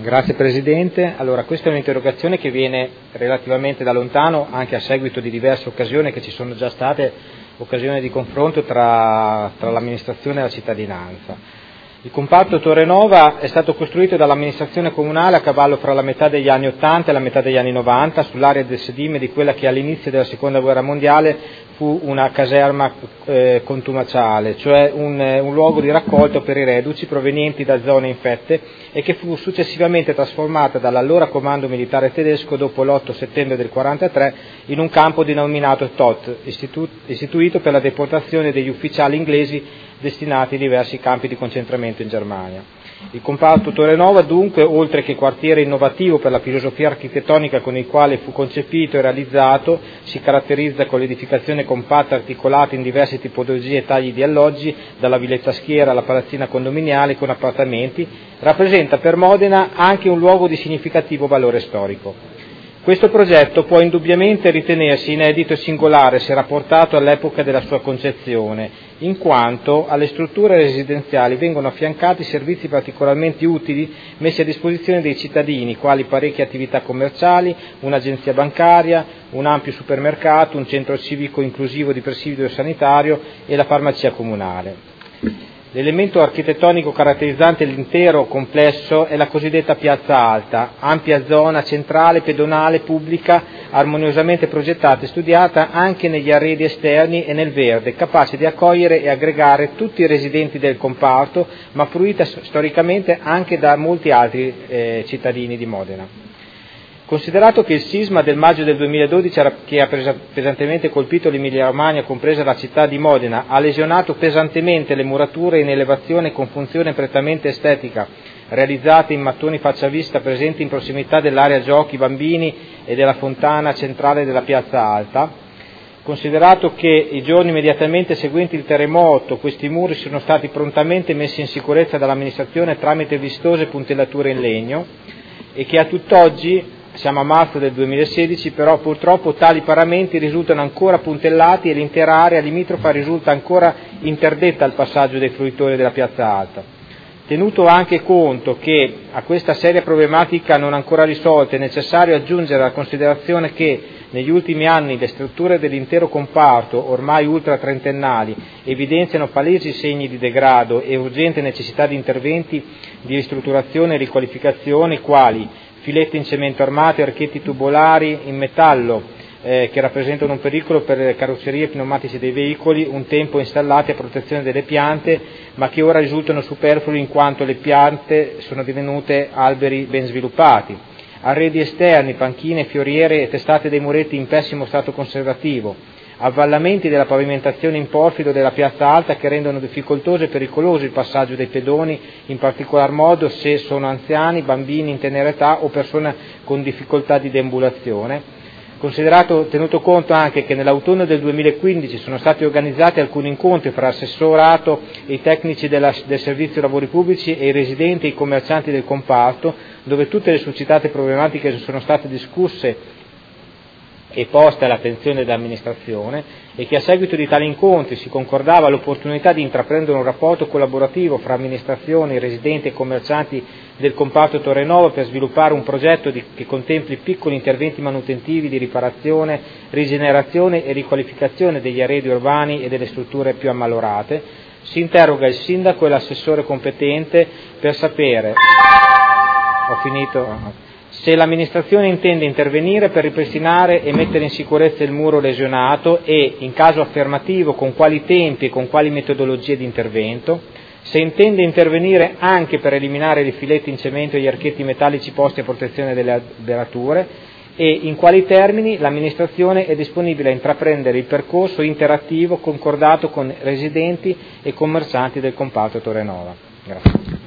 Grazie Presidente. Allora, questa è un'interrogazione che viene relativamente da lontano, anche a seguito di diverse occasioni che ci sono già state, occasioni di confronto tra l'amministrazione e la cittadinanza. Il comparto Torre Nova è stato costruito dall'amministrazione comunale a cavallo fra la metà degli anni 80 e la metà degli anni 90 sull'area del sedime di quella che all'inizio della Seconda Guerra Mondiale fu una caserma contumaciale, cioè un luogo di raccolta per i reduci provenienti da zone infette e che fu successivamente trasformata dall'allora comando militare tedesco dopo l'8 settembre del 1943 in un campo denominato TOT, istituito per la deportazione degli ufficiali inglesi destinati ai diversi campi di concentramento in Germania. Il comparto Torre Nova dunque, oltre che quartiere innovativo per la filosofia architettonica con il quale fu concepito e realizzato, si caratterizza con l'edificazione compatta articolata in diverse tipologie e tagli di alloggi, dalla villetta schiera alla palazzina condominiale con appartamenti, rappresenta per Modena anche un luogo di significativo valore storico. Questo progetto può indubbiamente ritenersi inedito e singolare se rapportato all'epoca della sua concezione, in quanto alle strutture residenziali vengono affiancati servizi particolarmente utili messi a disposizione dei cittadini, quali parecchie attività commerciali, un'agenzia bancaria, un ampio supermercato, un centro civico inclusivo di presidio sanitario e la farmacia comunale. L'elemento architettonico caratterizzante l'intero complesso è la cosiddetta piazza alta, ampia zona centrale, pedonale, pubblica, armoniosamente progettata e studiata anche negli arredi esterni e nel verde, capace di accogliere e aggregare tutti i residenti del comparto, ma fruita storicamente anche da molti altri cittadini di Modena. Considerato che il sisma del maggio del 2012 che ha pesantemente colpito l'Emilia-Romagna, compresa la città di Modena, ha lesionato pesantemente le murature in elevazione con funzione prettamente estetica, realizzate in mattoni facciavista presenti in prossimità dell'area giochi bambini e della fontana centrale della piazza alta, considerato che i giorni immediatamente seguenti il terremoto questi muri sono stati prontamente messi in sicurezza dall'amministrazione tramite vistose puntellature in legno e che a tutt'oggi, siamo a marzo del 2016, però purtroppo tali paramenti risultano ancora puntellati e l'intera area limitrofa risulta ancora interdetta al passaggio dei fruitori della piazza alta. Tenuto anche conto che a questa seria problematica non ancora risolta è necessario aggiungere la considerazione che negli ultimi anni le strutture dell'intero comparto, ormai ultra trentennali, evidenziano palesi segni di degrado e urgente necessità di interventi di ristrutturazione e riqualificazione quali filetti in cemento armato e archetti tubolari in metallo che rappresentano un pericolo per le carrozzerie e pneumatici dei veicoli, un tempo installati a protezione delle piante, ma che ora risultano superflui in quanto le piante sono divenute alberi ben sviluppati. Arredi esterni, panchine, fioriere e testate dei muretti in pessimo stato conservativo, avvallamenti della pavimentazione in porfido della piazza alta che rendono difficoltoso e pericoloso il passaggio dei pedoni, in particolar modo se sono anziani, bambini in tenera età o persone con difficoltà di deambulazione. Tenuto conto anche che nell'autunno del 2015 sono stati organizzati alcuni incontri fra assessorato e i tecnici del servizio lavori pubblici e i residenti e i commercianti del comparto, dove tutte le suscitate problematiche sono state discusse e poste all'attenzione dell'amministrazione e che a seguito di tali incontri si concordava l'opportunità di intraprendere un rapporto collaborativo fra amministrazioni, residenti e commercianti del comparto Torre Nova per sviluppare un progetto che contempli piccoli interventi manutentivi di riparazione, rigenerazione e riqualificazione degli arredi urbani e delle strutture più ammalorate. Si interroga il sindaco e l'assessore competente per sapere se l'amministrazione intende intervenire per ripristinare e mettere in sicurezza il muro lesionato e, in caso affermativo, con quali tempi e con quali metodologie di intervento, se intende intervenire anche per eliminare i filetti in cemento e gli archetti metallici posti a protezione delle alberature e in quali termini l'amministrazione è disponibile a intraprendere il percorso interattivo concordato con residenti e commercianti del comparto Torre Nova. Grazie.